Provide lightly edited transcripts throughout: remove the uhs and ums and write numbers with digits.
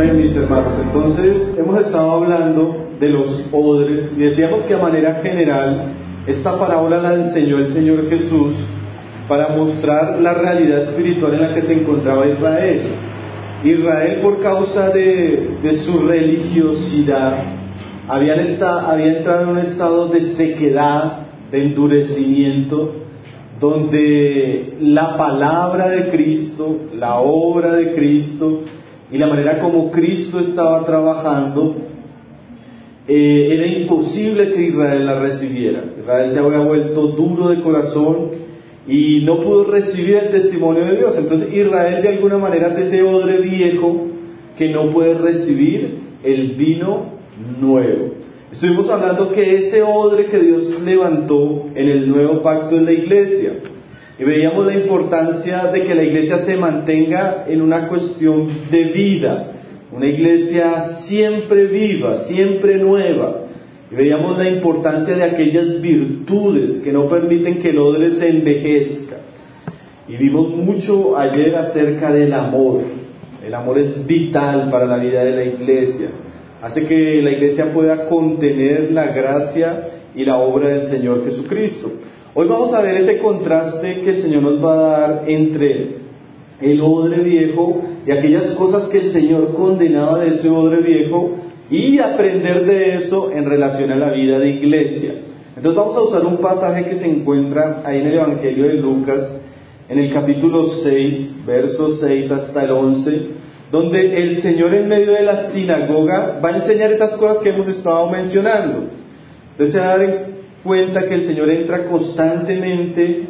Amén, mis hermanos. Entonces, hemos estado hablando de los odres y decíamos que a manera general esta parábola la enseñó el Señor Jesús para mostrar la realidad espiritual en la que se encontraba Israel. Israel, por causa de su religiosidad, había entrado en un estado de sequedad, de endurecimiento, donde la palabra de Cristo, la obra de Cristo y la manera como Cristo estaba trabajando, era imposible que Israel la recibiera. Israel se había vuelto duro de corazón y no pudo recibir el testimonio de Dios. Entonces Israel de alguna manera es ese odre viejo que no puede recibir el vino nuevo. Estuvimos hablando que ese odre que Dios levantó en el nuevo pacto es la iglesia. Y veíamos la importancia de que la iglesia se mantenga en una cuestión de vida, una iglesia siempre viva, siempre nueva. Y veíamos la importancia de aquellas virtudes que no permiten que el odre se envejezca. Y vimos mucho ayer acerca del amor. El amor es vital para la vida de la iglesia. Hace que la iglesia pueda contener la gracia y la obra del Señor Jesucristo. Hoy vamos a ver ese contraste que el Señor nos va a dar entre el odre viejo y aquellas cosas que el Señor condenaba de ese odre viejo y aprender de eso en relación a la vida de iglesia. Entonces vamos a usar un pasaje que se encuentra ahí en el Evangelio de Lucas, en el capítulo 6, versos 6 hasta el 11, donde el Señor en medio de la sinagoga va a enseñar esas cosas que hemos estado mencionando. Usted se va a dar cuenta que el Señor entra constantemente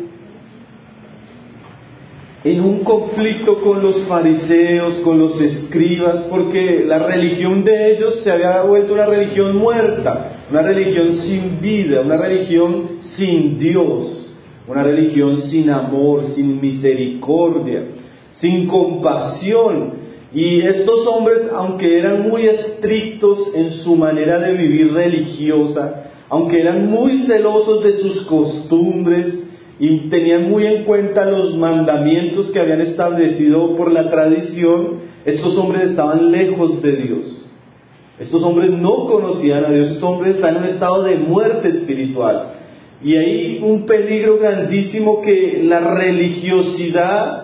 en un conflicto con los fariseos, con los escribas, porque la religión de ellos se había vuelto una religión muerta, una religión sin vida, una religión sin Dios, una religión sin amor, sin misericordia, sin compasión. Y estos hombres, aunque eran muy estrictos en su manera de vivir religiosa, aunque eran muy celosos de sus costumbres y tenían muy en cuenta los mandamientos que habían establecido por la tradición, estos hombres estaban lejos de Dios. Estos hombres no conocían a Dios, estos hombres están en un estado de muerte espiritual. Y hay un peligro grandísimo que la religiosidad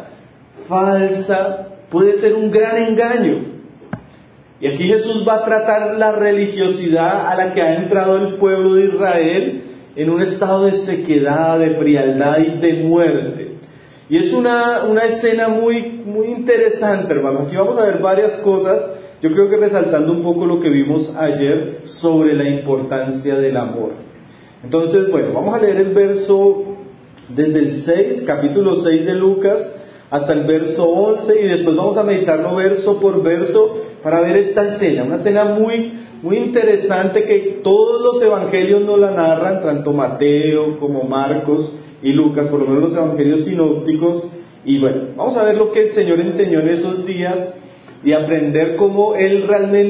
falsa puede ser un gran engaño. Y aquí Jesús va a tratar la religiosidad a la que ha entrado el pueblo de Israel en un estado de sequedad, de frialdad y de muerte. Y es una escena muy interesante, hermanos. Aquí vamos a ver varias cosas, yo creo que resaltando un poco lo que vimos ayer sobre la importancia del amor. Entonces, bueno, vamos a leer el verso desde el 6, capítulo 6 de Lucas, hasta el verso 11, y después vamos a meditarlo verso por verso para ver esta escena, una escena muy interesante que todos los evangelios nos la narran, tanto Mateo como Marcos y Lucas, por lo menos los evangelios sinópticos. Y bueno, vamos a ver lo que el Señor enseñó en esos días y aprender cómo Él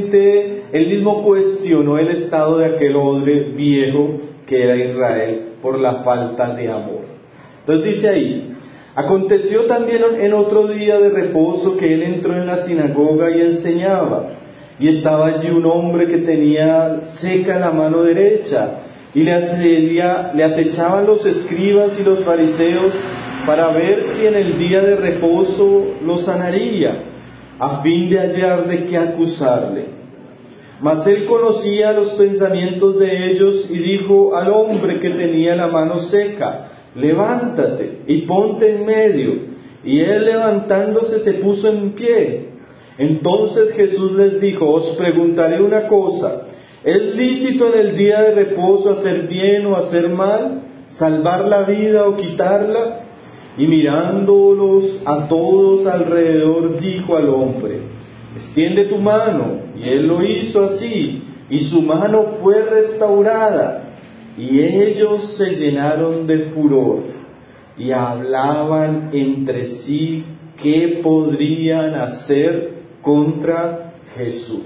mismo cuestionó el estado de aquel odre viejo que era Israel por la falta de amor. Entonces dice ahí: aconteció también en otro día de reposo que él entró en la sinagoga y enseñaba, y estaba allí un hombre que tenía seca la mano derecha, y le acechaban los escribas y los fariseos para ver si en el día de reposo lo sanaría, a fin de hallar de qué acusarle. Mas él conocía los pensamientos de ellos y dijo al hombre que tenía la mano seca: levántate y ponte en medio. Y él, levantándose, se puso en pie. Entonces Jesús les dijo: os preguntaré una cosa, ¿es lícito en el día de reposo hacer bien o hacer mal, salvar la vida o quitarla? Y mirándolos a todos alrededor, dijo al hombre: extiende tu mano. Y él lo hizo así, y su mano fue restaurada. Y ellos se llenaron de furor y hablaban entre sí qué podrían hacer contra Jesús.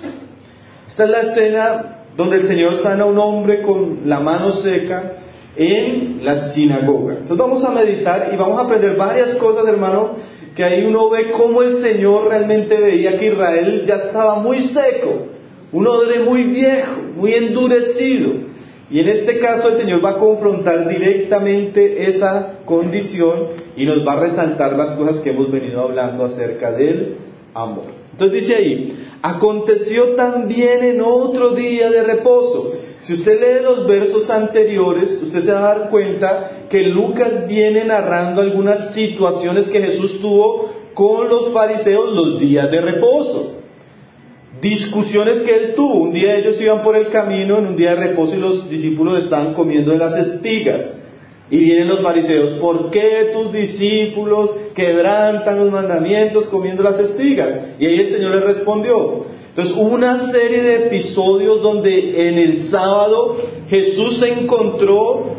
Esta es la escena donde el Señor sana a un hombre con la mano seca en la sinagoga. Entonces vamos a meditar y vamos a aprender varias cosas, hermano, que ahí uno ve cómo el Señor realmente veía que Israel ya estaba muy seco, un odre muy viejo, muy endurecido. Y en este caso el Señor va a confrontar directamente esa condición y nos va a resaltar las cosas que hemos venido hablando acerca del amor. Entonces dice ahí, aconteció también en otro día de reposo. Si usted lee los versos anteriores, usted se va a dar cuenta que Lucas viene narrando algunas situaciones que Jesús tuvo con los fariseos los días de reposo. Discusiones que él tuvo. Un día ellos iban por el camino en un día de reposo y los discípulos estaban comiendo de las espigas. Y vienen los fariseos, ¿por qué tus discípulos quebrantan los mandamientos comiendo las espigas? Y ahí el Señor les respondió. Entonces hubo una serie de episodios donde en el sábado Jesús se encontró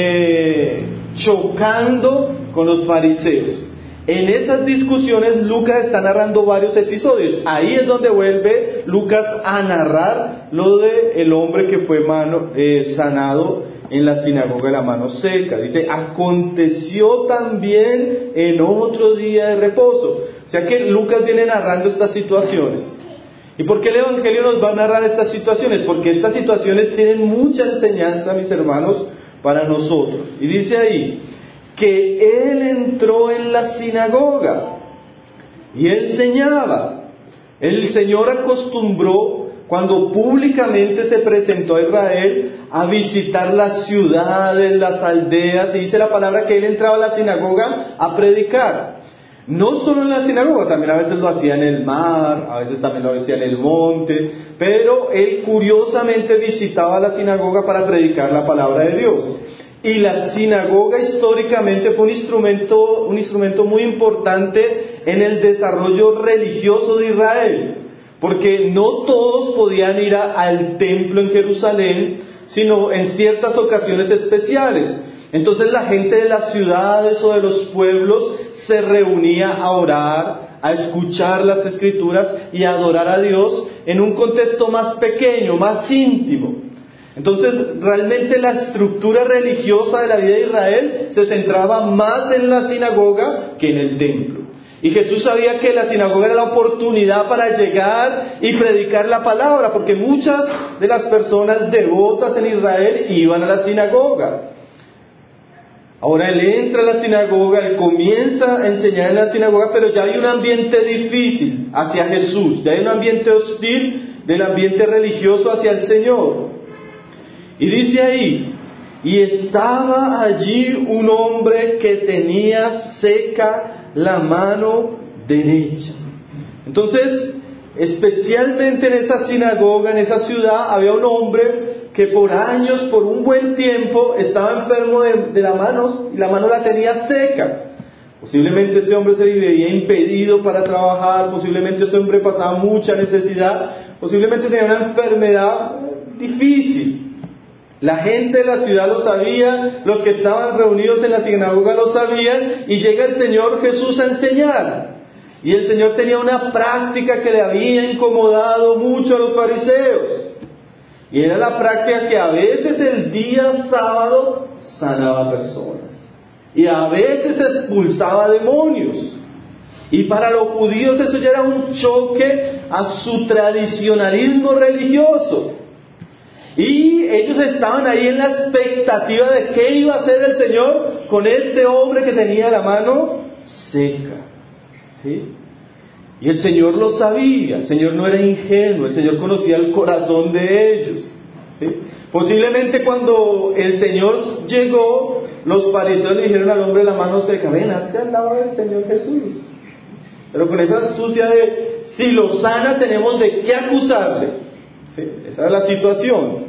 chocando con los fariseos. En esas discusiones Lucas está narrando varios episodios. Ahí es donde vuelve Lucas a narrar lo de el hombre que fue sanado en la sinagoga de la mano seca. Dice, aconteció también en otro día de reposo. O sea que Lucas viene narrando estas situaciones. ¿Y por qué el Evangelio nos va a narrar estas situaciones? Porque estas situaciones tienen mucha enseñanza, mis hermanos, para nosotros. Y dice ahí, que él entró en la sinagoga y enseñaba. El Señor acostumbró, cuando públicamente se presentó a Israel, a visitar las ciudades, las aldeas, y dice la palabra que él entraba a la sinagoga a predicar. No solo en la sinagoga, también a veces lo hacía en el mar, a veces también lo hacía en el monte, pero él curiosamente visitaba la sinagoga para predicar la palabra de Dios. Y la sinagoga históricamente fue un instrumento muy importante en el desarrollo religioso de Israel, porque no todos podían ir al templo en Jerusalén, sino en ciertas ocasiones especiales. Entonces la gente de las ciudades o de los pueblos se reunía a orar, a escuchar las Escrituras y a adorar a Dios en un contexto más pequeño, más íntimo. Entonces realmente la estructura religiosa de la vida de Israel se centraba más en la sinagoga que en el templo. Y Jesús sabía que la sinagoga era la oportunidad para llegar y predicar la palabra, porque muchas de las personas devotas en Israel iban a la sinagoga. Ahora él entra a la sinagoga, él comienza a enseñar en la sinagoga, pero ya hay un ambiente difícil hacia Jesús, ya hay un ambiente hostil del ambiente religioso hacia el Señor. Y dice ahí, y estaba allí un hombre que tenía seca la mano derecha. Entonces, especialmente en esa sinagoga, en esa ciudad, había un hombre que por años, por un buen tiempo, estaba enfermo de la mano, y la mano la tenía seca. Posiblemente este hombre se veía impedido para trabajar, posiblemente este hombre pasaba mucha necesidad, posiblemente tenía una enfermedad difícil. La gente de la ciudad lo sabía, los que estaban reunidos en la sinagoga lo sabían, y llega el Señor Jesús a enseñar. Y el Señor tenía una práctica que le había incomodado mucho a los fariseos. Y era la práctica que a veces el día sábado sanaba personas. Y a veces expulsaba demonios. Y para los judíos eso ya era un choque a su tradicionalismo religioso. Y ellos estaban ahí en la expectativa de qué iba a hacer el Señor con este hombre que tenía la mano seca. ¿Sí? Y el Señor lo sabía, el Señor no era ingenuo, el Señor conocía el corazón de ellos. ¿Sí? Posiblemente cuando el Señor llegó, los fariseos le dijeron al hombre de la mano seca, ven, hazte al lado del Señor Jesús. Pero con esa astucia de, si lo sana tenemos de qué acusarle. ¿Sí? Esa era la situación.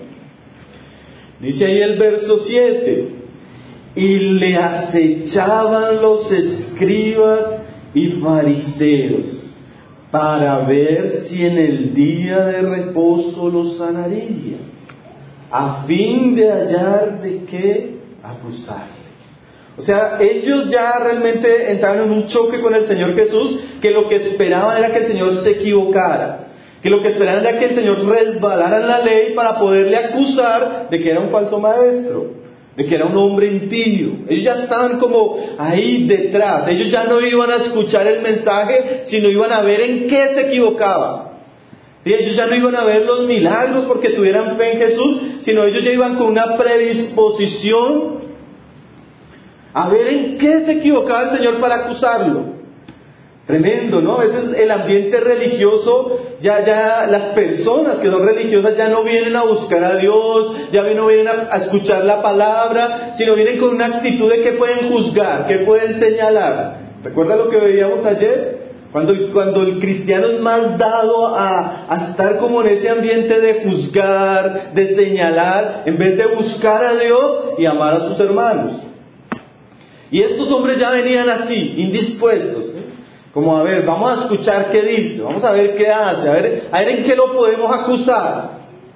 Dice ahí el verso 7, y le acechaban los escribas y fariseos para ver si en el día de reposo lo sanaría, a fin de hallar de qué acusarle. O sea, ellos ya realmente entraron en un choque con el Señor Jesús, que lo que esperaban era que el Señor se equivocara, que lo que esperaban era que el Señor resbalara en la ley para poderle acusar de que era un falso maestro. de que era un hombre impío. Ellos ya estaban como ahí detrás. Ellos ya no iban a escuchar el mensaje, sino iban a ver en qué se equivocaba. ¿Sí? Ellos ya no iban a ver los milagros porque tuvieran fe en Jesús, sino ellos ya iban con una predisposición a ver en qué se equivocaba el Señor para acusarlo. Tremendo, ¿no? A veces el ambiente religioso, ya las personas que son religiosas ya no vienen a buscar a Dios, ya no vienen a escuchar la palabra, sino vienen con una actitud de que pueden juzgar, que pueden señalar. ¿Recuerda lo que veíamos ayer? Cuando el cristiano es más dado a estar como en ese ambiente de juzgar, de señalar, en vez de buscar a Dios y amar a sus hermanos. Y estos hombres ya venían así, indispuestos, ¿sí? Como a ver, vamos a escuchar qué dice, vamos a ver qué hace, a ver en qué lo podemos acusar.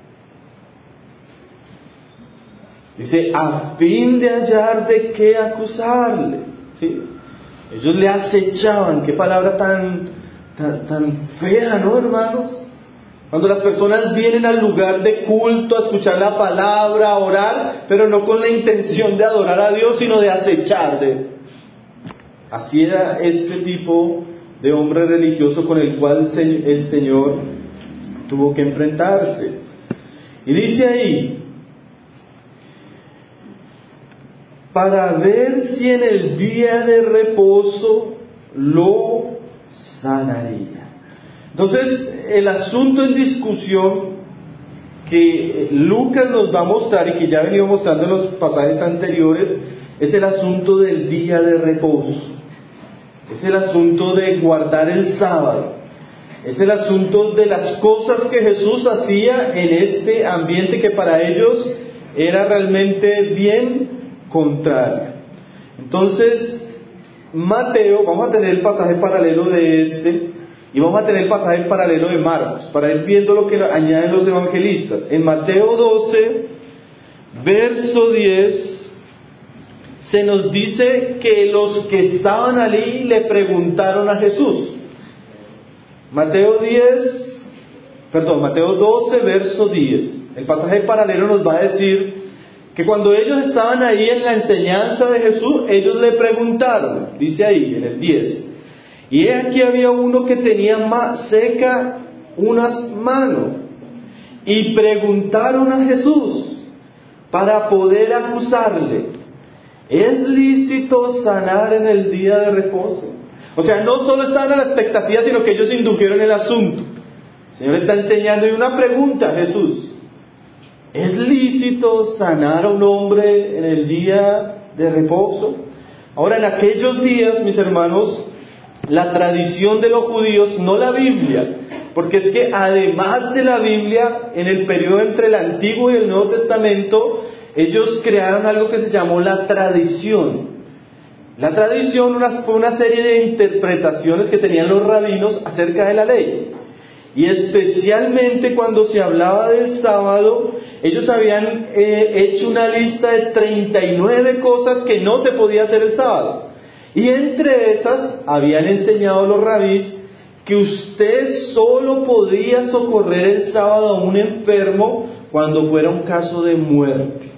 Dice, a fin de hallar de qué acusarle, ¿sí? Ellos le acechaban. Qué palabra tan fea, ¿no, hermanos? Cuando las personas vienen al lugar de culto a escuchar la palabra, a orar, pero no con la intención de adorar a Dios, sino de acechar. Así era este tipo de hombre religioso con el cual el Señor tuvo que enfrentarse. Y dice ahí, para ver si en el día de reposo lo sanaría. Entonces, el asunto en discusión que Lucas nos va a mostrar y que ya ha venido mostrando en los pasajes anteriores, es el asunto del día de reposo. Es el asunto de guardar el sábado. Es el asunto de las cosas que Jesús hacía en este ambiente que para ellos era realmente bien contrario. Entonces, Mateo, vamos a tener el pasaje paralelo de este, y vamos a tener el pasaje paralelo de Marcos, para ir viendo lo que añaden los evangelistas. En Mateo 12, verso 10, se nos dice que los que estaban allí le preguntaron a Jesús. Mateo 12, verso 10. El pasaje paralelo nos va a decir que cuando ellos estaban ahí en la enseñanza de Jesús, ellos le preguntaron, dice ahí en el 10, y aquí había uno que tenía seca unas manos, y preguntaron a Jesús para poder acusarle, ¿es lícito sanar en el día de reposo? O sea, no solo estaban a la expectativa, sino que ellos indujeron el asunto. El Señor está enseñando y una pregunta a Jesús: ¿es lícito sanar a un hombre en el día de reposo? Ahora, en aquellos días, mis hermanos, la tradición de los judíos, no la Biblia, porque es que además de la Biblia, en el periodo entre el Antiguo y el Nuevo Testamento, ellos crearon algo que se llamó la tradición. La tradición fue una serie de interpretaciones que tenían los rabinos acerca de la ley. Y especialmente cuando se hablaba del sábado, ellos habían hecho una lista de 39 cosas que no se podía hacer el sábado. Y entre esas habían enseñado los rabís que usted solo podía socorrer el sábado a un enfermo cuando fuera un caso de muerte.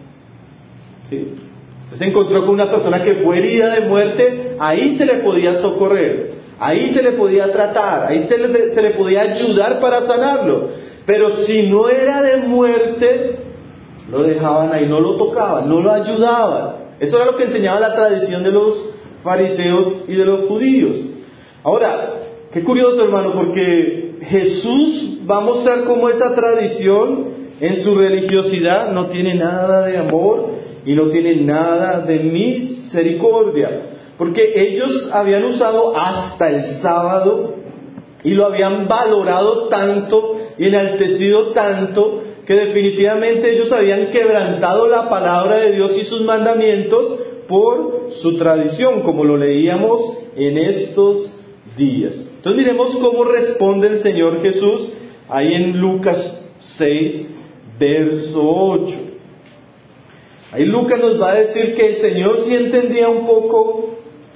¿Sí? Usted se encontró con una persona que fue herida de muerte, ahí se le podía socorrer, ahí se le podía tratar, ahí se le podía ayudar para sanarlo. Pero si no era de muerte, lo dejaban ahí, no lo tocaban, no lo ayudaban. Eso era lo que enseñaba la tradición de los fariseos y de los judíos. Ahora, qué curioso, hermano, porque Jesús va a mostrar cómo esa tradición en su religiosidad no tiene nada de amor y no tiene nada de misericordia, porque ellos habían usado hasta el sábado y lo habían valorado tanto y enaltecido tanto que definitivamente ellos habían quebrantado la palabra de Dios y sus mandamientos por su tradición, como lo leíamos en estos días. Entonces miremos cómo responde el Señor Jesús ahí en Lucas 6, verso 8. Ahí Lucas nos va a decir que el Señor sí entendía un poco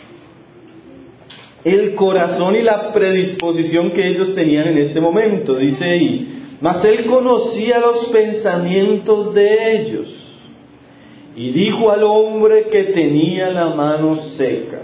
el corazón y la predisposición que ellos tenían en este momento. Dice ahí, mas Él conocía los pensamientos de ellos y dijo al hombre que tenía la mano seca: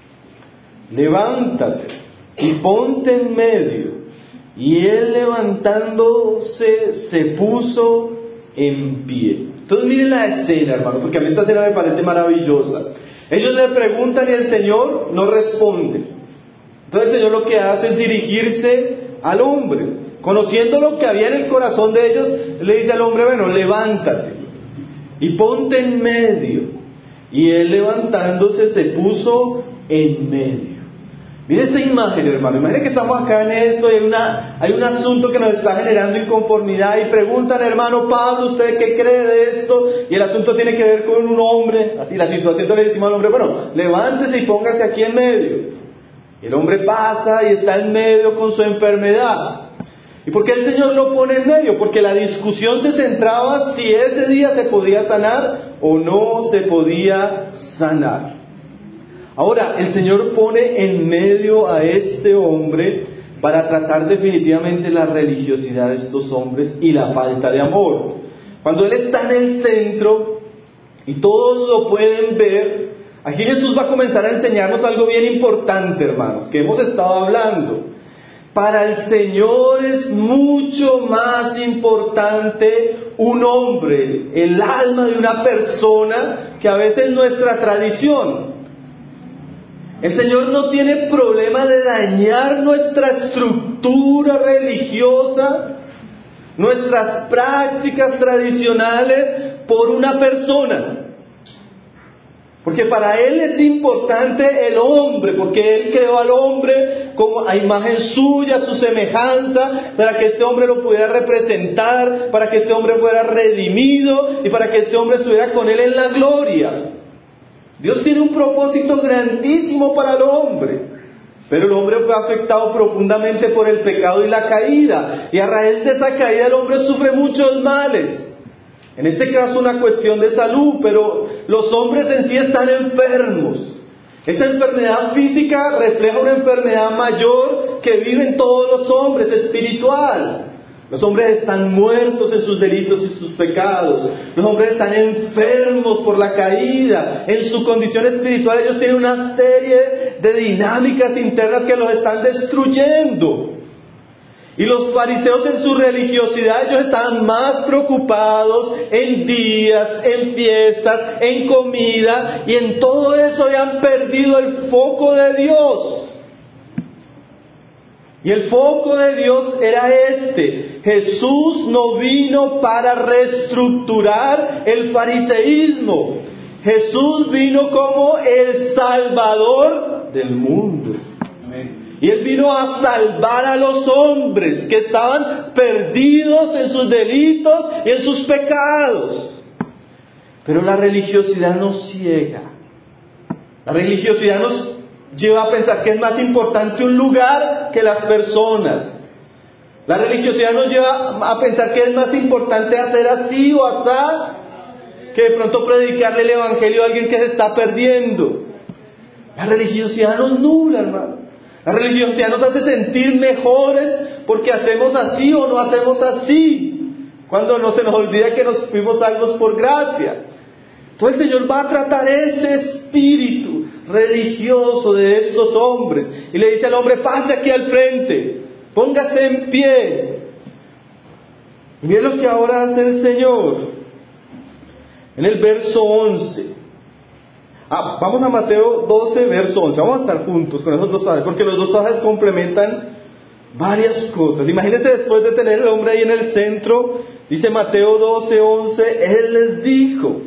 levántate y ponte en medio. Y él, levantándose, se puso en pie. Entonces miren la escena, hermano, porque a mí esta escena me parece maravillosa. Ellos le preguntan y el Señor no responde. Entonces el Señor lo que hace es dirigirse al hombre. Conociendo lo que había en el corazón de ellos, le dice al hombre: bueno, levántate y ponte en medio. Y él, levantándose, se puso en medio. Miren esa imagen, hermano. Imaginen que estamos acá en esto y hay un asunto que nos está generando inconformidad y preguntan: hermano Pablo, ¿usted qué cree de esto? Y el asunto tiene que ver con un hombre. Así la situación, entonces le decimos al hombre: bueno, levántese y póngase aquí en medio. Y el hombre pasa y está en medio con su enfermedad. ¿Y por qué el Señor lo pone en medio? Porque la discusión se centraba si ese día se podía sanar o no se podía sanar. Ahora, el Señor pone en medio a este hombre para tratar definitivamente la religiosidad de estos hombres y la falta de amor. Cuando Él está en el centro y todos lo pueden ver, aquí Jesús va a comenzar a enseñarnos algo bien importante, hermanos, que hemos estado hablando. Para el Señor es mucho más importante un hombre, el alma de una persona, que a veces nuestra tradición. El Señor no tiene problema de dañar nuestra estructura religiosa, nuestras prácticas tradicionales por una persona. Porque para Él es importante el hombre, porque Él creó al hombre como a imagen suya, a su semejanza, para que este hombre lo pudiera representar, para que este hombre fuera redimido y para que este hombre estuviera con Él en la gloria. Dios tiene un propósito grandísimo para el hombre, pero el hombre fue afectado profundamente por el pecado y la caída, y a raíz de esa caída el hombre sufre muchos males. En este caso una cuestión de salud, pero los hombres en sí están enfermos. Esa enfermedad física refleja una enfermedad mayor que viven todos los hombres, espiritual. Los hombres están muertos en sus delitos y sus pecados. Los hombres están enfermos por la caída. En su condición espiritual ellos tienen una serie de dinámicas internas que los están destruyendo. Y los fariseos en su religiosidad, ellos estaban más preocupados en días, en fiestas, en comida, y en todo eso habían perdido el foco de Dios. Y el foco de Dios era este: Jesús no vino para reestructurar el fariseísmo. Jesús vino como el Salvador del mundo. Y Él vino a salvar a los hombres que estaban perdidos en sus delitos y en sus pecados. Pero la religiosidad nos ciega. La religiosidad nos lleva a pensar que es más importante un lugar que las personas. La religiosidad nos lleva a pensar que es más importante hacer así o asá que de pronto predicarle el evangelio a alguien que se está perdiendo. La religiosidad nos nubla, hermano. La religiosidad nos hace sentir mejores porque hacemos así o no hacemos así, cuando no se nos olvida que nos fuimos salvos por gracia. Entonces el Señor va a tratar ese espíritu religioso de estos hombres y le dice al hombre: pase aquí al frente, póngase en pie. Y miren lo que ahora hace el Señor en el verso 11. Vamos a Mateo 12, verso 11. Vamos a estar juntos con esos dos pasajes, porque los dos pasajes complementan varias cosas. Imagínense, después de tener el hombre ahí en el centro, dice Mateo 12, 11, Él les dijo: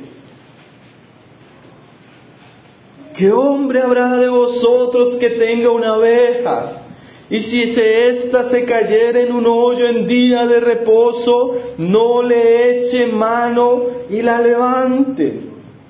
¿qué hombre habrá de vosotros que tenga una oveja? Y si ésta se cayera en un hoyo en día de reposo, no le eche mano y la levante.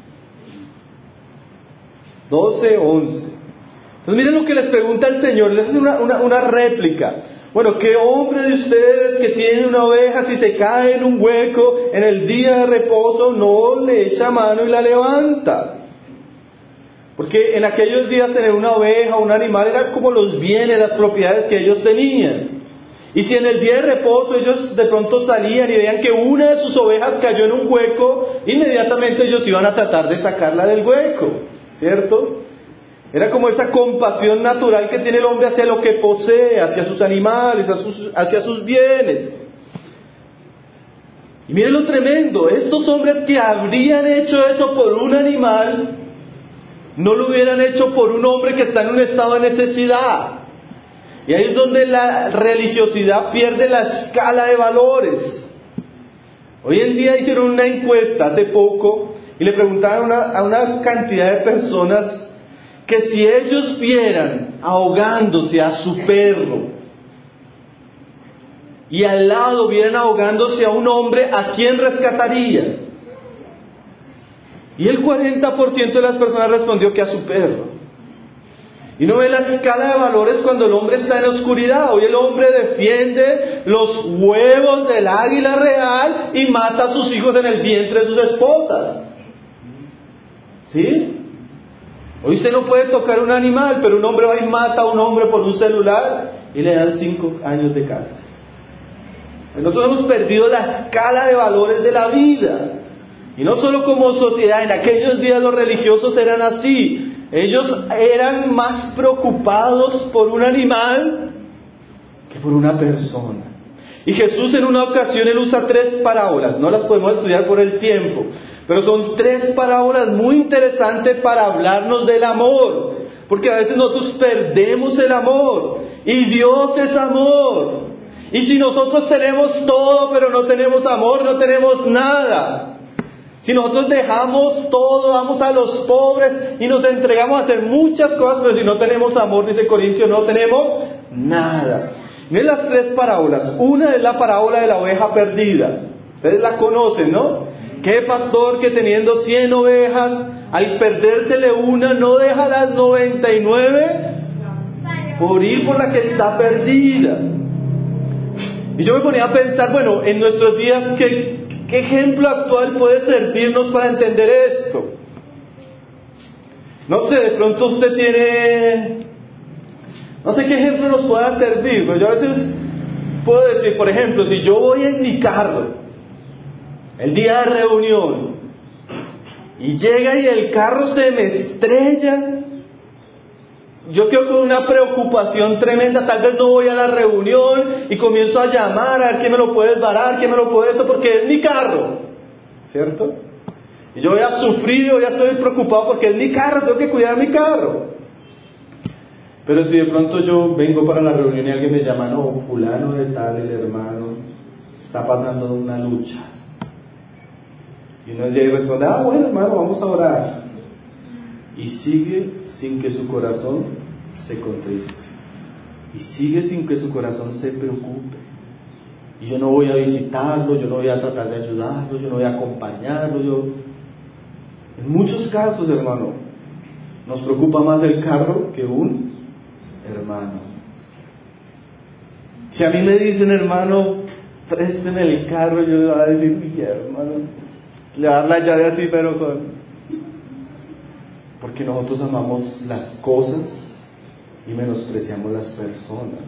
12, 11. Entonces miren lo que les pregunta el Señor, les hace una réplica. Bueno, ¿qué hombre de ustedes que tiene una oveja, si se cae en un hueco en el día de reposo, no le echa mano y la levanta? Porque en aquellos días tener una oveja o un animal era como los bienes, las propiedades que ellos tenían. Y si en el día de reposo ellos de pronto salían y veían que una de sus ovejas cayó en un hueco, inmediatamente ellos iban a tratar de sacarla del hueco, ¿cierto? Era como esa compasión natural que tiene el hombre hacia lo que posee, hacia sus animales, hacia sus bienes. Y miren lo tremendo, estos hombres que habrían hecho eso por un animal, no lo hubieran hecho por un hombre que está en un estado de necesidad. Y ahí es donde la religiosidad pierde la escala de valores. Hoy en día hicieron una encuesta hace poco y le preguntaron a una cantidad de personas que si ellos vieran ahogándose a su perro y al lado vieran ahogándose a un hombre, ¿a quién rescatarían? Y el 40% de las personas respondió que a su perro. Y no ve la escala de valores cuando el hombre está en la oscuridad. Hoy el hombre defiende los huevos del águila real y mata a sus hijos en el vientre de sus esposas. ¿Sí? Hoy usted no puede tocar un animal, pero un hombre va y mata a un hombre por un celular y le dan 5 años de cárcel. Nosotros hemos perdido la escala de valores de la vida. Y no solo como sociedad, en aquellos días los religiosos eran así. Ellos eran más preocupados por un animal que por una persona. Y Jesús en una ocasión él usa 3 parábolas, no las podemos estudiar por el tiempo, pero son 3 parábolas muy interesantes para hablarnos del amor, porque a veces nosotros perdemos el amor, y Dios es amor, y si nosotros tenemos todo pero no tenemos amor, no tenemos nada. Si nosotros dejamos todo, damos a los pobres y nos entregamos a hacer muchas cosas, pero si no tenemos amor, dice Corintios, no tenemos nada. Miren las 3 parábolas. Una es la parábola de la oveja perdida. Ustedes la conocen, ¿no? ¿Qué pastor que teniendo 100 ovejas, al perdérsele una, no deja las 99 por ir por la que está perdida? Y yo me ponía a pensar, bueno, en nuestros días, ¿qué ejemplo actual puede servirnos para entender esto? No sé, de pronto usted tiene... No sé qué ejemplo nos pueda servir, pero yo a veces puedo decir, por ejemplo, si yo voy en mi carro, el día de reunión, y llega y el carro se me estrella, yo quedo con una preocupación tremenda. Tal vez no voy a la reunión y comienzo a llamar a ver quién me lo puede desbarar, quién me lo puede esto, porque es mi carro, ¿cierto? Y yo voy a sufrir, yo ya estoy preocupado porque es mi carro, tengo que cuidar mi carro. Pero si de pronto yo vengo para la reunión y alguien me llama, no, fulano de tal, el hermano, está pasando una lucha. Y uno llega y responde, bueno hermano, vamos a orar. Y sigue sin que su corazón se contriste. Y sigue sin que su corazón se preocupe. Y yo no voy a visitarlo, yo no voy a tratar de ayudarlo, yo no voy a acompañarlo. En muchos casos, hermano, nos preocupa más el carro que un hermano. Si a mí me dicen, hermano, présteme el carro, yo le voy a decir, mi hermano, le voy a dar la llave así, pero porque nosotros amamos las cosas y menospreciamos las personas.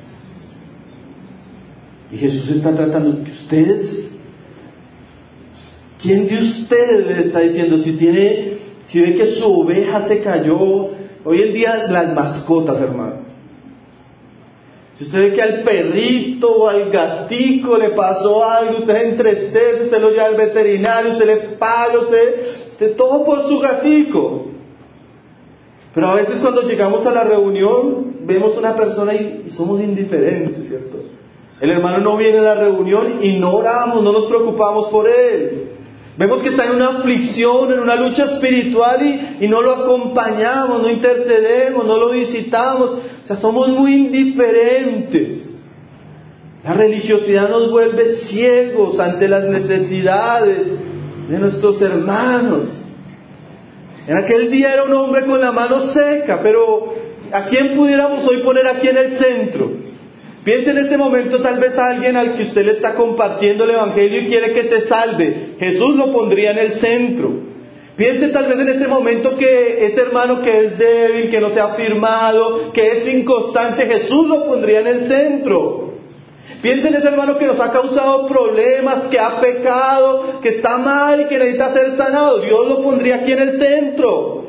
Y Jesús está tratando que ustedes, ¿quién de ustedes le está diciendo si ve que su oveja se cayó? Hoy en día las mascotas, hermano. Si usted ve que al perrito o al gatico le pasó algo, usted se entristece, usted lo lleva al veterinario, usted le paga, usted todo por su gatico. Pero a veces cuando llegamos a la reunión, vemos una persona y somos indiferentes, ¿cierto? El hermano no viene a la reunión y no oramos, no nos preocupamos por él. Vemos que está en una aflicción, en una lucha espiritual y no lo acompañamos, no intercedemos, no lo visitamos. O sea, somos muy indiferentes. La religiosidad nos vuelve ciegos ante las necesidades de nuestros hermanos. En aquel día era un hombre con la mano seca, pero ¿a quién pudiéramos hoy poner aquí en el centro? Piense en este momento tal vez a alguien al que usted le está compartiendo el Evangelio y quiere que se salve. Jesús lo pondría en el centro. Piense tal vez en este momento que ese hermano que es débil, que no se ha afirmado, que es inconstante, Jesús lo pondría en el centro. Piensa en ese hermano que nos ha causado problemas, que ha pecado, que está mal y que necesita ser sanado. Dios lo pondría aquí en el centro,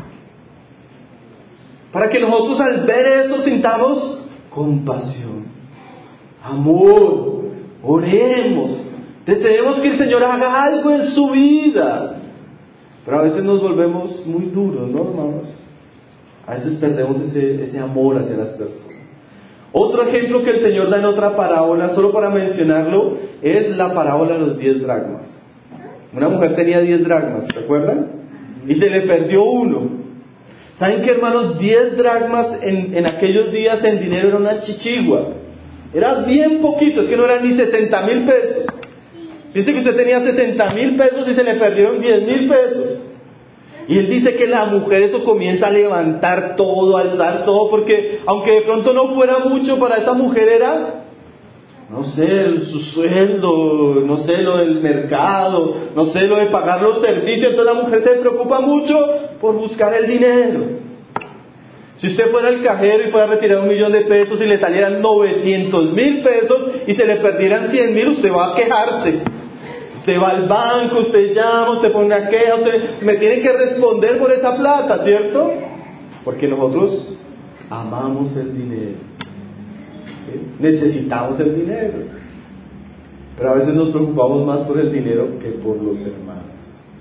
para que nosotros al ver eso sintamos compasión, amor, oremos, deseemos que el Señor haga algo en su vida. Pero a veces nos volvemos muy duros, ¿no, hermanos? A veces perdemos ese amor hacia las personas. Otro ejemplo que el Señor da en otra parábola, solo para mencionarlo, es la parábola de los 10 dracmas. Una mujer tenía 10 dracmas, ¿se acuerdan? Y se le perdió uno. ¿Saben qué, hermanos? 10 dracmas en aquellos días en dinero era una chichigua. Era bien poquito, es que no eran ni 60,000 pesos. Fíjense que usted tenía 60,000 pesos y se le perdieron 10,000 pesos. Y él dice que la mujer eso comienza a levantar todo, a alzar todo, porque aunque de pronto no fuera mucho para esa mujer era, no sé, su sueldo, no sé, lo del mercado, no sé, lo de pagar los servicios. Entonces la mujer se preocupa mucho por buscar el dinero. Si usted fuera al cajero y fuera a retirar 1,000,000 de pesos y le salieran 900,000 pesos y se le perdieran 100,000, usted va a quejarse. Usted va al banco, usted llama, usted pone una queja, usted me tiene que responder por esa plata, ¿cierto? Porque nosotros amamos el dinero, ¿sí? Necesitamos el dinero, pero a veces nos preocupamos más por el dinero que por los hermanos,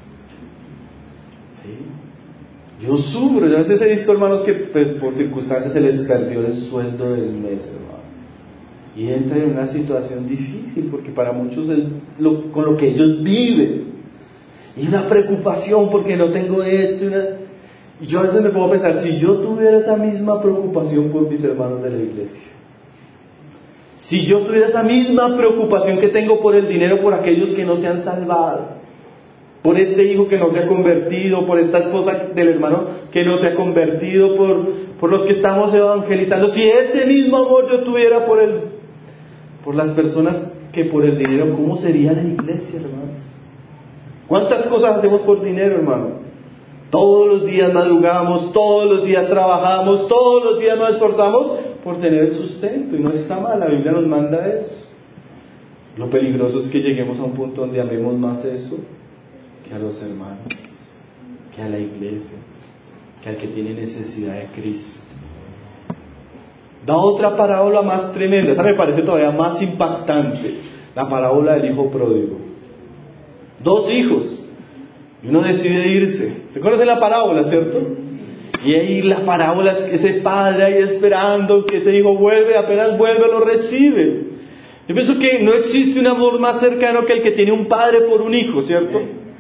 ¿sí? Yo sufro, yo a veces he visto hermanos que pues, por circunstancias se les perdió el sueldo del mes, hermano. Y entran en una situación difícil, porque para muchos es con lo que ellos viven. Y una preocupación porque no tengo esto. Y yo a veces me pongo a pensar, si yo tuviera esa misma preocupación por mis hermanos de la iglesia, si yo tuviera esa misma preocupación que tengo por el dinero, por aquellos que no se han salvado, por este hijo que no se ha convertido, por esta esposa del hermano que no se ha convertido, por los que estamos evangelizando, si ese mismo amor yo tuviera por las personas que por el dinero, ¿cómo sería la iglesia, hermanos? ¿Cuántas cosas hacemos por dinero, hermano? Todos los días madrugamos, todos los días trabajamos, todos los días nos esforzamos por tener el sustento, y no está mal, la Biblia nos manda eso. Lo peligroso es que lleguemos a un punto donde amemos más eso que a los hermanos, que a la iglesia, que al que tiene necesidad de Cristo. Da otra parábola más tremenda, esta me parece todavía más impactante, la parábola del hijo pródigo. 2 hijos, y uno decide irse. ¿Se conoce la parábola, cierto? Y ahí la parábola es que ese padre ahí esperando que ese hijo vuelve, apenas vuelve lo recibe. Yo pienso que no existe un amor más cercano que el que tiene un padre por un hijo, ¿cierto?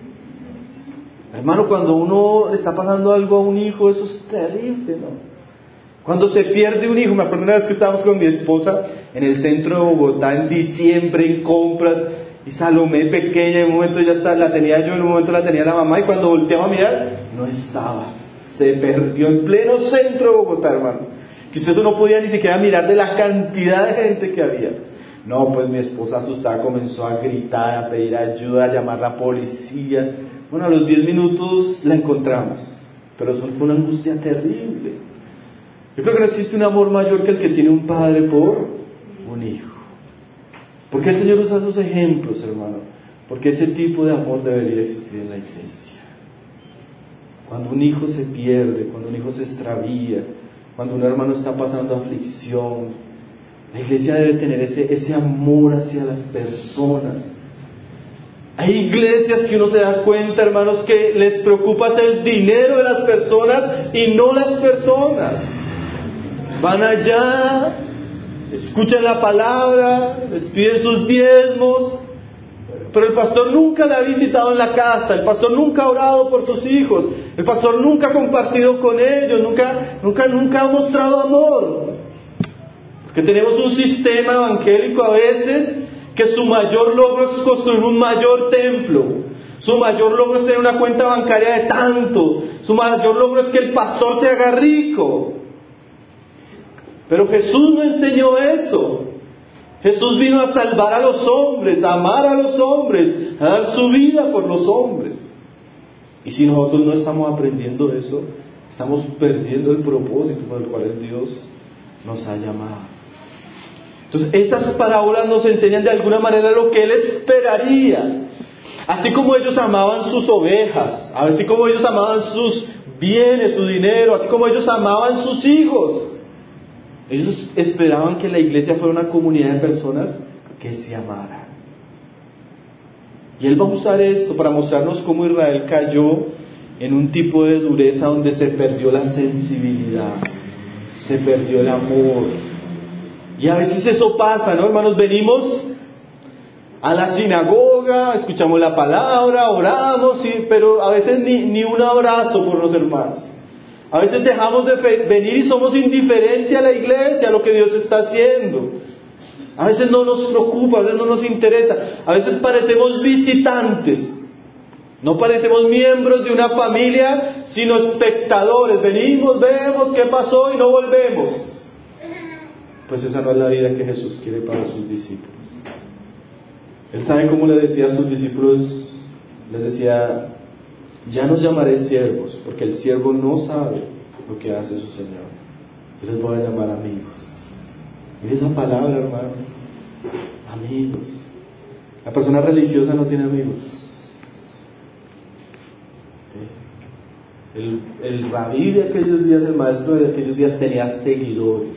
Hermano, cuando uno le está pasando algo a un hijo, eso es terrible, ¿no? Cuando se pierde un hijo, me acuerdo una vez que estábamos con mi esposa en el centro de Bogotá en diciembre en compras, y Salomé pequeña, en un momento la tenía yo, en un momento la tenía la mamá, y cuando volteaba a mirar, no estaba, se perdió en pleno centro de Bogotá, hermanos, que usted no podía ni siquiera mirar de la cantidad de gente que había. No, pues mi esposa asustada comenzó a gritar, a pedir ayuda, a llamar a la policía. Bueno, a los 10 minutos la encontramos, pero eso fue una angustia terrible. Yo creo que no existe un amor mayor que el que tiene un padre por un hijo. ¿Por qué el Señor usa esos ejemplos, hermano? Porque ese tipo de amor debería existir en la iglesia. Cuando un hijo se pierde, cuando un hijo se extravía, cuando un hermano está pasando aflicción, la iglesia debe tener ese amor hacia las personas. Hay iglesias que uno se da cuenta, hermanos, que les preocupa el dinero de las personas y no las personas. Van allá, escuchan la palabra, les piden sus diezmos, pero el pastor nunca la ha visitado en la casa, el pastor nunca ha orado por sus hijos, el pastor nunca ha compartido con ellos, nunca ha mostrado amor. Porque tenemos un sistema evangélico a veces que su mayor logro es construir un mayor templo, su mayor logro es tener una cuenta bancaria de tanto, su mayor logro es que el pastor se haga rico. Pero Jesús no enseñó eso. Jesús vino a salvar a los hombres, a amar a los hombres, a dar su vida por los hombres. Y si nosotros no estamos aprendiendo eso, estamos perdiendo el propósito por el cual Dios nos ha llamado. Entonces esas parábolas nos enseñan de alguna manera lo que Él esperaría. Así como ellos amaban sus ovejas, así como ellos amaban sus bienes, su dinero, así como ellos amaban sus hijos, ellos esperaban que la iglesia fuera una comunidad de personas que se amaran. Y Él va a usar esto para mostrarnos cómo Israel cayó en un tipo de dureza donde se perdió la sensibilidad, se perdió el amor. Y a veces eso pasa, ¿no, hermanos? Venimos a la sinagoga, escuchamos la palabra, oramos, pero a veces ni un abrazo por los hermanos. A veces dejamos de venir y somos indiferentes a la iglesia, a lo que Dios está haciendo. A veces no nos preocupa, a veces no nos interesa. A veces parecemos visitantes. No parecemos miembros de una familia, sino espectadores. Venimos, vemos qué pasó y no volvemos. Pues esa no es la vida que Jesús quiere para sus discípulos. Él sabe cómo le decía a sus discípulos, les decía, ya nos llamaré siervos, porque el siervo no sabe lo que hace su Señor. Yo les voy a llamar amigos. Y esa palabra, hermanos, amigos. La persona religiosa no tiene amigos. El rabí de aquellos días, el maestro de aquellos días tenía seguidores,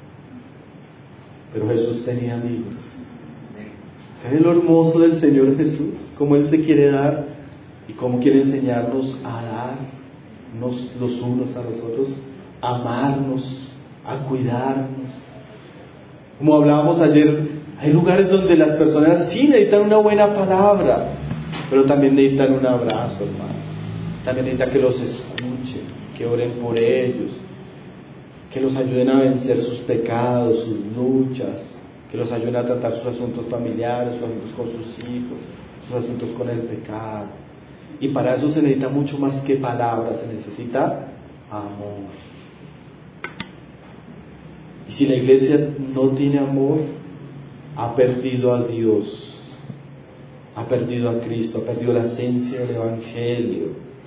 pero Jesús tenía amigos. ¿Sabes lo hermoso del Señor Jesús? Cómo Él se quiere dar y cómo quiere enseñarnos a darnos los unos a los otros, a amarnos, a cuidarnos. Como hablábamos ayer, hay lugares donde las personas sí necesitan una buena palabra, pero también necesitan un abrazo, hermanos. También necesitan que los escuchen, que oren por ellos, que los ayuden a vencer sus pecados, sus luchas, que los ayuden a tratar sus asuntos familiares, sus asuntos con sus hijos, sus asuntos con el pecado. Y para eso se necesita mucho más que palabras, se necesita amor. Y si la iglesia no tiene amor, ha perdido a Dios, ha perdido a Cristo, ha perdido la esencia del Evangelio.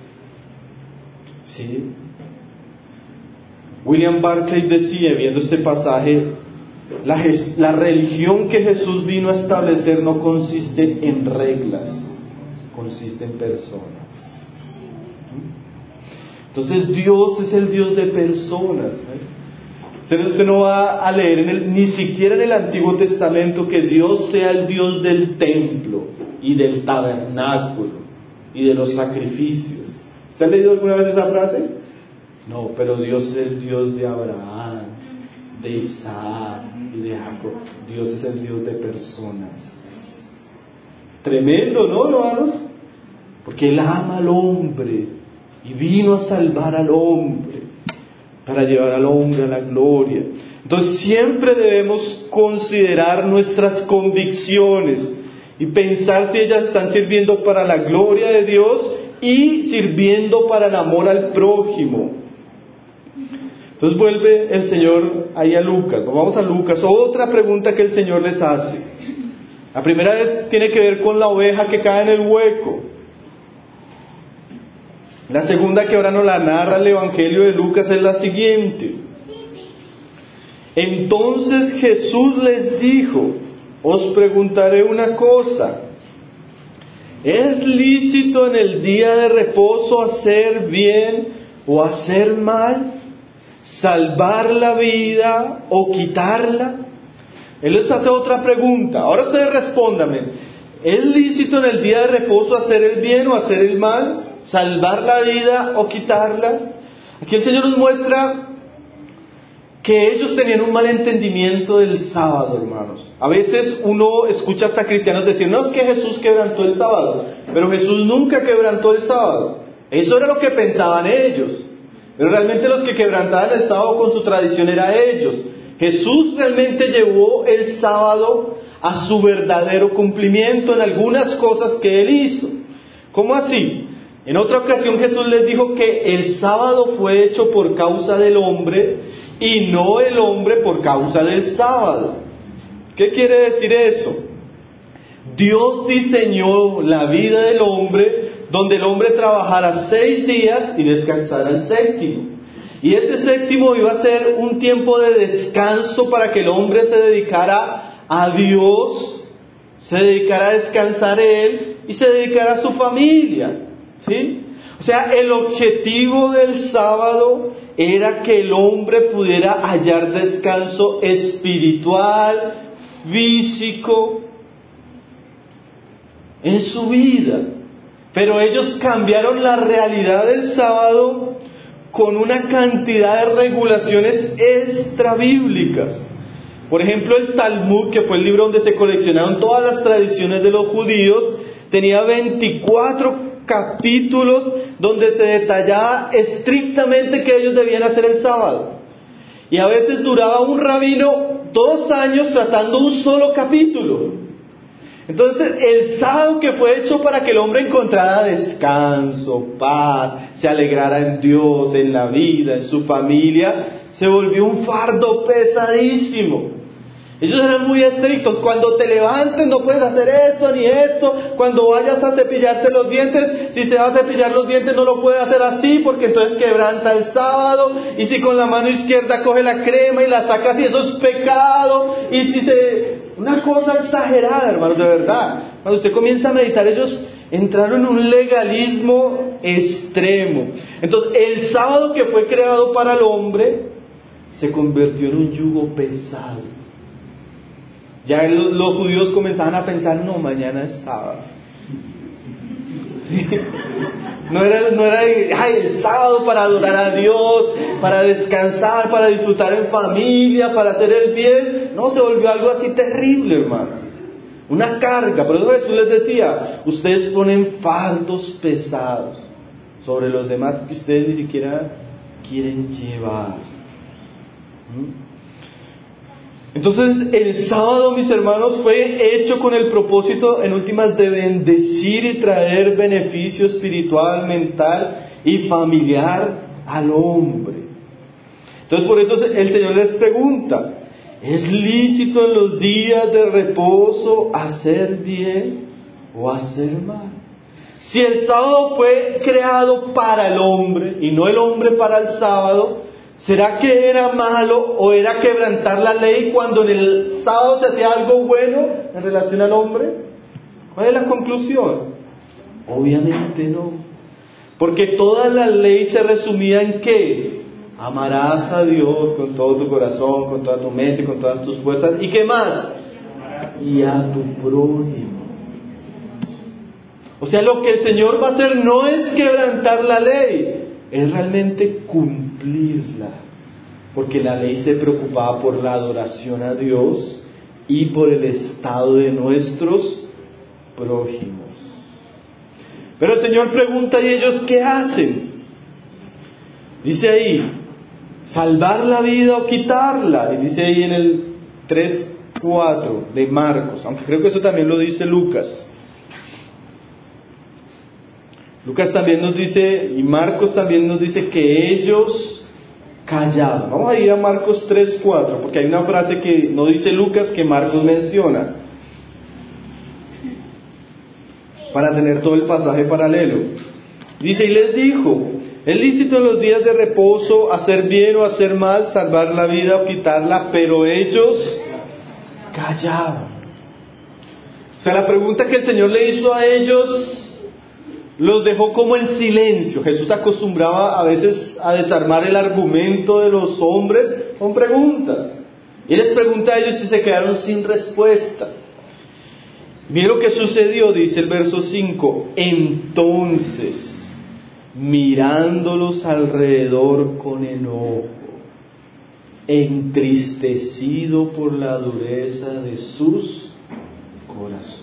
¿Sí? William Barclay decía, viendo este pasaje, la religión que Jesús vino a establecer no consiste en reglas, consiste en personas. Entonces Dios es el Dios de personas. Usted no va a leer ni siquiera en el Antiguo Testamento que Dios sea el Dios del templo y del tabernáculo y de los sacrificios. ¿Usted ha leído alguna vez esa frase? No, pero Dios es el Dios de Abraham, de Isaac y de Jacob. Dios es el Dios de personas. Tremendo, ¿no, hermanos? Porque Él ama al hombre y vino a salvar al hombre, para llevar al hombre a la gloria. Entonces siempre debemos considerar nuestras convicciones y pensar si ellas están sirviendo para la gloria de Dios y sirviendo para el amor al prójimo. Entonces vuelve el Señor ahí a Lucas. Vamos a Lucas. Otra pregunta que el Señor les hace. La primera vez tiene que ver con la oveja que cae en el hueco. La segunda, que ahora nos la narra el Evangelio de Lucas, es la siguiente. Entonces Jesús les dijo, os preguntaré una cosa. ¿Es lícito en el día de reposo hacer bien o hacer mal? ¿Salvar la vida o quitarla? Él les hace otra pregunta. Ahora ustedes respóndanme. ¿Es lícito en el día de reposo hacer el bien o hacer el mal? ¿Salvar la vida o quitarla? Aquí el Señor nos muestra que ellos tenían un mal entendimiento del sábado, hermanos. A veces uno escucha hasta cristianos decir, no, es que Jesús quebrantó el sábado, pero Jesús nunca quebrantó el sábado. Eso era lo que pensaban ellos, pero realmente los que quebrantaban el sábado con su tradición eran ellos. Jesús realmente llevó el sábado a su verdadero cumplimiento en algunas cosas que Él hizo. ¿Cómo así? En otra ocasión Jesús les dijo que el sábado fue hecho por causa del hombre y no el hombre por causa del sábado. ¿Qué quiere decir eso? Dios diseñó la vida del hombre donde el hombre trabajara 6 días y descansara el séptimo. Y ese séptimo iba a ser un tiempo de descanso para que el hombre se dedicara a Dios, se dedicara a descansar él y se dedicara a su familia, ¿sí? O sea, el objetivo del sábado era que el hombre pudiera hallar descanso espiritual, físico, en su vida. Pero ellos cambiaron la realidad del sábado con una cantidad de regulaciones extrabíblicas. Por ejemplo, el Talmud, que fue el libro donde se coleccionaron todas las tradiciones de los judíos, tenía 24 capítulos donde se detallaba estrictamente que ellos debían hacer el sábado. Y a veces duraba un rabino 2 años tratando un solo capítulo. Entonces, el sábado, que fue hecho para que el hombre encontrara descanso, paz, se alegrara en Dios, en la vida, en su familia, se volvió un fardo pesadísimo. Ellos eran muy estrictos. Cuando te levantes no puedes hacer esto ni esto. Cuando vayas a cepillarte los dientes, si se va a cepillar los dientes no lo puede hacer así, porque entonces quebranta el sábado. Y si con la mano izquierda coge la crema y la saca así, eso es pecado. Y si una cosa exagerada, hermanos, de verdad. Cuando usted comienza a meditar, ellos entraron en un legalismo extremo. Entonces, el sábado, que fue creado para el hombre, se convirtió en un yugo pesado. Ya los judíos comenzaban a pensar, no, mañana es sábado. ¿Sí? No era el sábado para adorar a Dios, para descansar, para disfrutar en familia, para hacer el bien. No, se volvió algo así terrible, hermanos. Una carga. Por eso Jesús les decía, ustedes ponen fardos pesados sobre los demás que ustedes ni siquiera quieren llevar. Entonces, el sábado, mis hermanos, fue hecho con el propósito, en últimas, de bendecir y traer beneficio espiritual, mental y familiar al hombre. Entonces, por eso el Señor les pregunta, ¿es lícito en los días de reposo hacer bien o hacer mal? Si el sábado fue creado para el hombre y no el hombre para el sábado, ¿será que era malo o era quebrantar la ley cuando en el sábado se hacía algo bueno en relación al hombre? ¿Cuál es la conclusión? Obviamente no. Porque toda la ley se resumía en ¿qué? Amarás a Dios con todo tu corazón, con toda tu mente, con todas tus fuerzas. ¿Y qué más? Y a tu prójimo. O sea, lo que el Señor va a hacer no es quebrantar la ley, es realmente cumplirla, porque la ley se preocupaba por la adoración a Dios y por el estado de nuestros prójimos. Pero el Señor pregunta, ¿y ellos qué hacen? Dice ahí, salvar la vida o quitarla, y dice ahí en el 3:4 de Marcos, aunque creo que eso también lo dice Lucas. Lucas también nos dice, y Marcos también nos dice que ellos callaban. Vamos a ir a Marcos 3:4, porque hay una frase que no dice Lucas que Marcos menciona, para tener todo el pasaje paralelo. Dice, y les dijo, es lícito en los días de reposo hacer bien o hacer mal, salvar la vida o quitarla, pero ellos callaban. O sea, la pregunta que el Señor le hizo a ellos los dejó como en silencio. Jesús acostumbraba a veces a desarmar el argumento de los hombres con preguntas. Y les pregunta a ellos y se quedaron sin respuesta. Miren lo que sucedió, dice el verso 5. Entonces, mirándolos alrededor con enojo, entristecido por la dureza de sus corazones.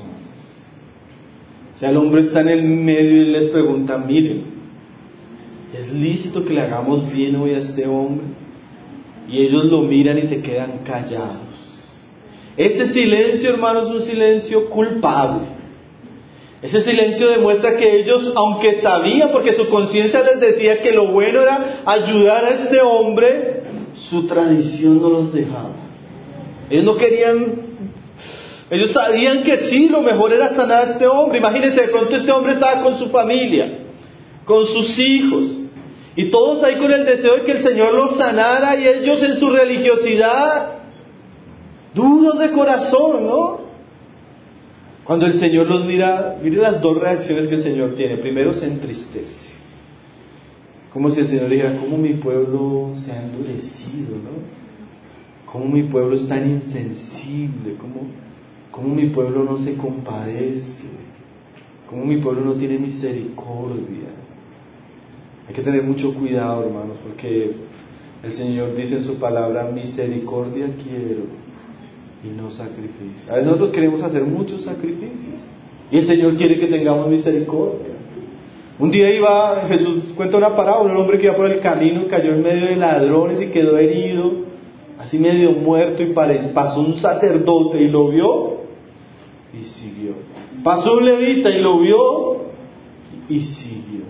O sea, el hombre está en el medio y les pregunta, miren, ¿es lícito que le hagamos bien hoy a este hombre? Y ellos lo miran y se quedan callados. Ese silencio, hermanos, es un silencio culpable. Ese silencio demuestra que ellos, aunque sabían, porque su conciencia les decía que lo bueno era ayudar a este hombre, su tradición no los dejaba. Ellos no querían. Ellos sabían que sí, lo mejor era sanar a este hombre. Imagínense, de pronto este hombre estaba con su familia, con sus hijos, Y todos ahí con el deseo de que el Señor los sanara, y ellos en su religiosidad, duros de corazón, ¿no? Cuando el Señor los mira, mire las dos reacciones que el Señor tiene. Primero se entristece, como si el Señor dijera: ¿cómo mi pueblo se ha endurecido, no? ¿Cómo mi pueblo es tan insensible? ¿Cómo mi pueblo no se compadece? ¿Cómo mi pueblo no tiene misericordia? Hay que tener mucho cuidado, hermanos, porque el Señor dice en su palabra: misericordia quiero y no sacrificio. A veces nosotros queremos hacer muchos sacrificios y el Señor quiere que tengamos misericordia. Un día Jesús cuenta una parábola: un hombre que iba por el camino cayó en medio de ladrones y quedó herido, así medio muerto, y pasó un sacerdote y lo vio y siguió. Pasó un levita y lo vio y siguió.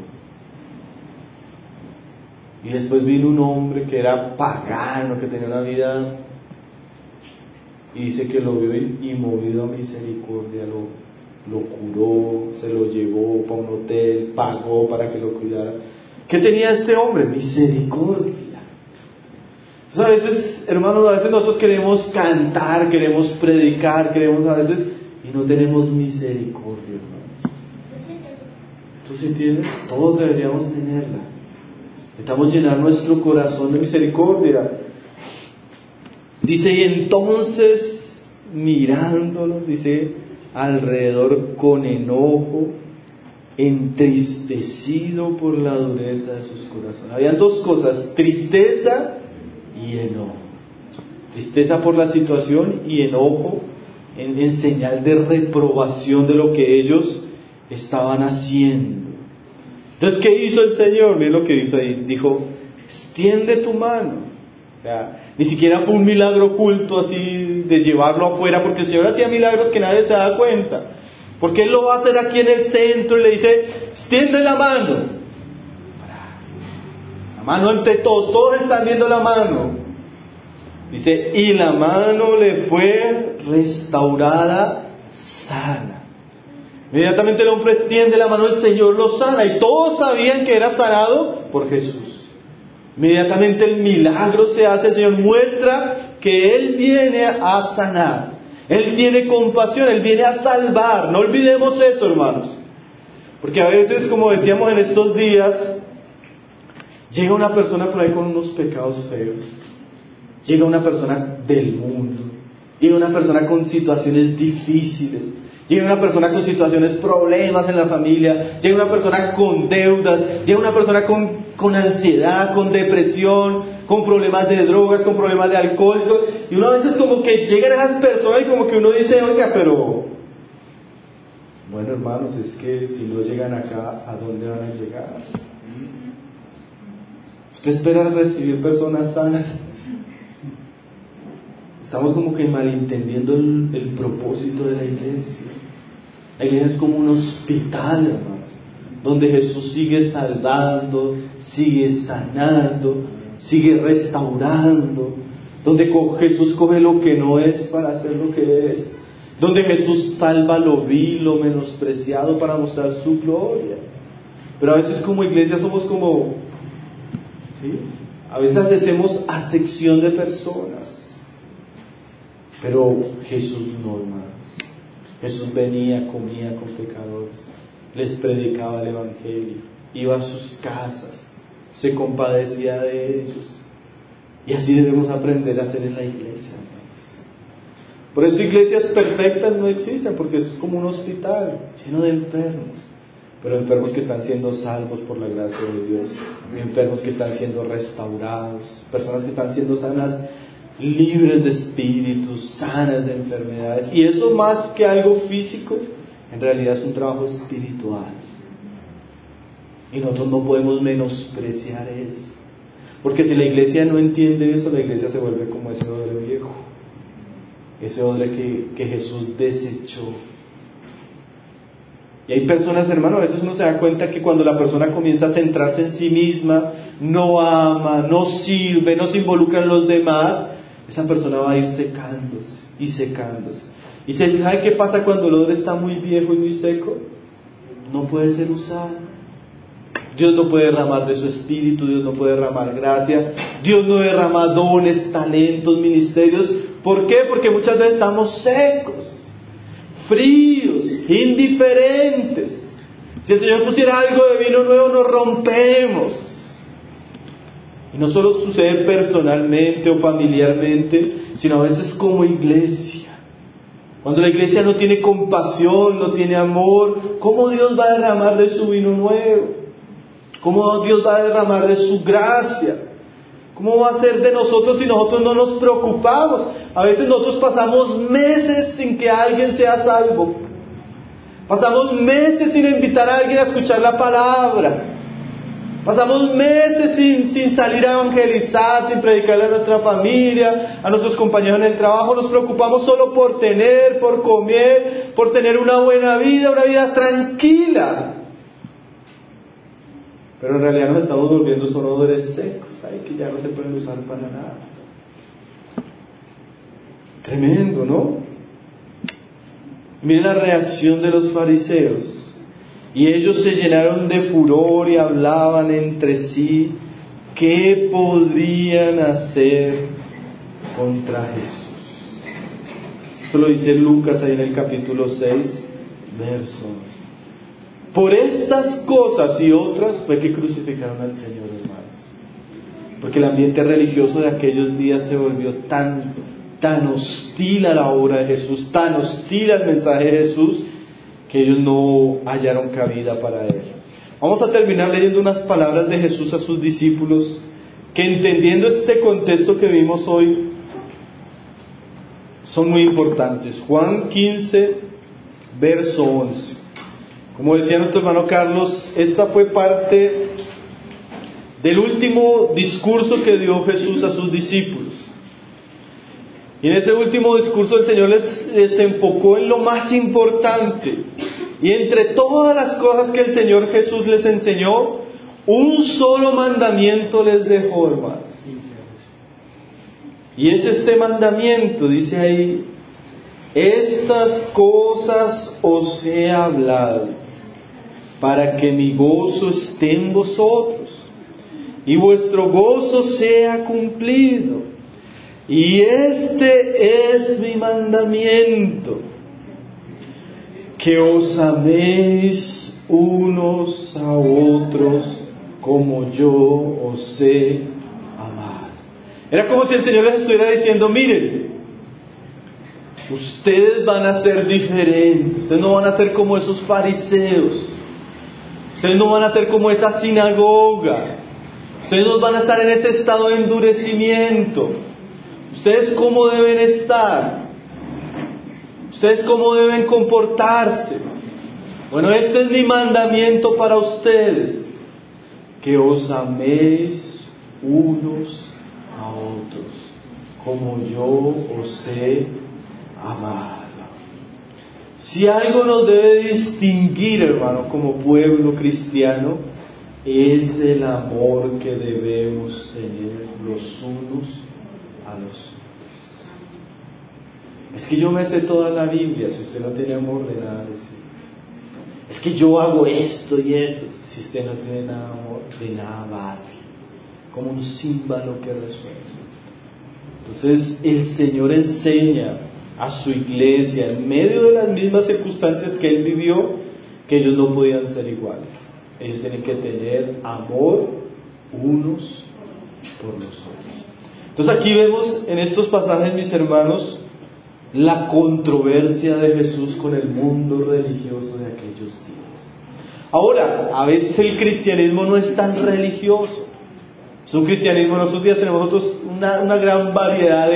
Y después vino un hombre que era pagano, que tenía una vida, y dice que lo vio y movido a misericordia lo curó, se lo llevó para un hotel, pagó para que lo cuidara. ¿Qué tenía este hombre? Misericordia. Entonces, a veces, hermanos, a veces nosotros queremos cantar, queremos predicar, y no tenemos misericordia, hermanos. Entonces, ¿entiendes? Todos deberíamos tenerla. Necesitamos llenar nuestro corazón de misericordia. Dice: y entonces, mirándolos, dice, alrededor con enojo, entristecido por la dureza de sus corazones. Habían dos cosas: tristeza y enojo. Tristeza por la situación y enojo en señal de reprobación de lo que ellos estaban haciendo. Entonces, ¿qué hizo el Señor? Miren lo que hizo ahí. Dijo: extiende tu mano. O sea, ni siquiera fue un milagro oculto así de llevarlo afuera, porque el Señor hacía milagros que nadie se da cuenta. Porque Él lo va a hacer aquí en el centro y le dice: extiende la mano. La mano ante todos están viendo la mano. Dice: y la mano le fue restaurada sana. Inmediatamente el hombre extiende la mano, el Señor lo sana, y todos sabían que era sanado por Jesús. Inmediatamente el milagro se hace, el Señor muestra que Él viene a sanar, Él tiene compasión, Él viene a salvar. No olvidemos eso, hermanos, porque a veces, como decíamos en estos días, llega una persona por ahí con unos pecados feos, llega una persona del mundo, llega una persona con situaciones difíciles, llega una persona con situaciones, problemas en la familia, llega una persona con deudas, llega una persona con ansiedad, con depresión, con problemas de drogas, con problemas de alcohol, y uno a veces como que llegan a esas personas y como que uno dice: oiga, pero bueno, hermanos, es que si no llegan acá, ¿a dónde van a llegar? ¿Usted espera recibir personas sanas? Estamos como que malentendiendo el propósito de la iglesia. La iglesia es como un hospital, hermanos, donde Jesús sigue salvando, sigue sanando, sigue restaurando, donde Jesús coge lo que no es para hacer lo que es, donde Jesús salva lo vil, lo menospreciado para mostrar su gloria. Pero a veces como iglesia somos como, ¿sí? A veces hacemos acepción de personas, pero Jesús no, hermanos. Jesús venía, comía con pecadores, les predicaba el Evangelio, iba a sus casas, se compadecía de ellos. Y así debemos aprender a hacer en la iglesia, hermanos. Por eso iglesias perfectas no existen, porque es como un hospital lleno de enfermos, pero enfermos que están siendo salvos por la gracia de Dios, enfermos que están siendo restaurados, personas que están siendo sanas, libres de espíritus, sanas de enfermedades. Y eso, más que algo físico, en realidad es un trabajo espiritual. Y nosotros no podemos menospreciar eso, porque si la iglesia no entiende eso, la iglesia se vuelve como ese odre viejo, ese odre que Jesús desechó. Y hay personas, hermano, a veces uno se da cuenta que cuando la persona comienza a centrarse en sí misma, no ama, no sirve, no se involucra en los demás, esa persona va a ir secándose y secándose. ¿Y sabe qué pasa cuando el odre está muy viejo y muy seco? No puede ser usado, Dios no puede derramar de su espíritu, Dios no puede derramar gracia, Dios no derrama dones, talentos, ministerios. ¿Por qué? Porque muchas veces estamos secos, fríos, indiferentes. Si el Señor pusiera algo de vino nuevo, nos rompemos. Y no solo sucede personalmente o familiarmente, sino a veces como iglesia. Cuando la iglesia no tiene compasión, no tiene amor, ¿cómo Dios va a derramar de su vino nuevo? ¿Cómo Dios va a derramar de su gracia? ¿Cómo va a ser de nosotros si nosotros no nos preocupamos? A veces nosotros pasamos meses sin que alguien sea salvo. Pasamos meses sin invitar a alguien a escuchar la palabra. Pasamos meses sin salir a evangelizar, sin predicarle a nuestra familia, a nuestros compañeros en el trabajo. Nos preocupamos solo por tener, por comer, por tener una buena vida, una vida tranquila. Pero en realidad nos estamos volviendo solo odres secos, que ya no se pueden usar para nada. Tremendo, ¿no? Miren la reacción de los fariseos. Y ellos se llenaron de furor y hablaban entre sí qué podrían hacer contra Jesús. Eso lo dice Lucas ahí en el capítulo 6, verso 11. Por estas cosas y otras fue que crucificaron al Señor, hermanos. Porque el ambiente religioso de aquellos días se volvió tan hostil a la obra de Jesús, tan hostil al mensaje de Jesús, que ellos no hallaron cabida para él. Vamos a terminar leyendo unas palabras de Jesús a sus discípulos, que entendiendo este contexto que vimos hoy, son muy importantes. Juan 15, verso 11. Como decía nuestro hermano Carlos, esta fue parte del último discurso que dio Jesús a sus discípulos. Y en ese último discurso el Señor les enfocó en lo más importante. Y entre todas las cosas que el Señor Jesús les enseñó, un solo mandamiento les dejó, hermanos. Y es este mandamiento, dice ahí: estas cosas os he hablado, para que mi gozo esté en vosotros, y vuestro gozo sea cumplido. Y este es mi mandamiento, que os améis unos a otros como yo os he amado. Era como si el Señor les estuviera diciendo: miren, ustedes van a ser diferentes, ustedes no van a ser como esos fariseos, ustedes no van a ser como esa sinagoga, ustedes no van a estar en ese estado de endurecimiento. ¿Ustedes cómo deben estar? ¿Ustedes cómo deben comportarse? Bueno, este es mi mandamiento para ustedes: que os améis unos a otros, como yo os he amado. Si algo nos debe distinguir, hermano, como pueblo cristiano, es el amor que debemos tener los unos a los otros. Es que yo me sé toda la Biblia. Si usted no tiene amor, de nada decir. Es que yo hago esto y esto. Si usted no tiene nada amor, de nada vale. Como un címbalo que resuena. Entonces el Señor enseña a su iglesia, en medio de las mismas circunstancias que Él vivió, que ellos no podían ser iguales. Ellos tienen que tener amor unos por los otros. Entonces aquí vemos en estos pasajes, mis hermanos, la controversia de Jesús con el mundo religioso de aquellos días. Ahora, a veces el cristianismo no es tan religioso. Es un cristianismo, en nuestros días tenemos nosotros una gran variedad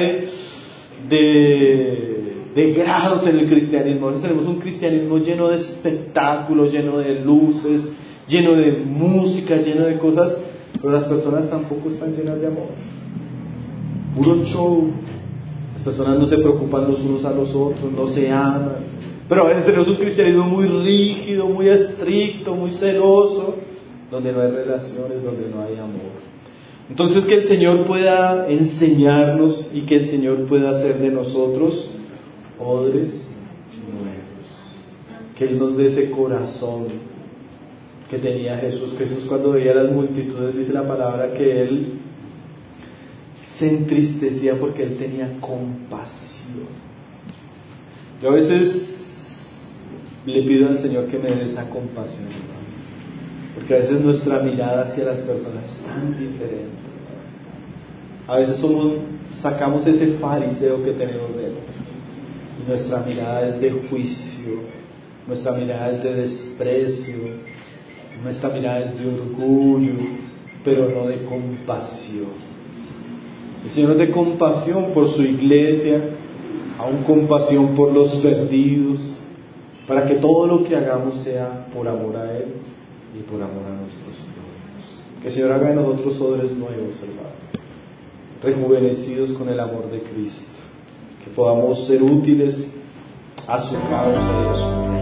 de grados en el cristianismo. Entonces tenemos un cristianismo lleno de espectáculos, lleno de luces, lleno de música, lleno de cosas, pero las personas tampoco están llenas de amor. Puro show. Las personas no se preocupan los unos a los otros, no se aman. Pero a veces tenemos un cristianismo muy rígido, muy estricto, muy celoso, donde no hay relaciones, donde no hay amor. Entonces, que el Señor pueda enseñarnos y que el Señor pueda hacer de nosotros odres nuevos. Que Él nos dé ese corazón que tenía Jesús. Jesús, cuando veía las multitudes, dice la palabra que él se entristecía porque él tenía compasión. Yo a veces le pido al Señor que me dé esa compasión, hermano, porque a veces nuestra mirada hacia las personas es tan diferente. A veces sacamos ese fariseo que tenemos dentro y nuestra mirada es de juicio, nuestra mirada es de desprecio, nuestra mirada es de orgullo, pero no de compasión. El Señor es de compasión por su iglesia, aún compasión por los perdidos, para que todo lo que hagamos sea por amor a Él y por amor a nuestros prójimos. Que el Señor haga de nosotros odres nuevos, hermano, rejuvenecidos con el amor de Cristo, que podamos ser útiles a su causa y a su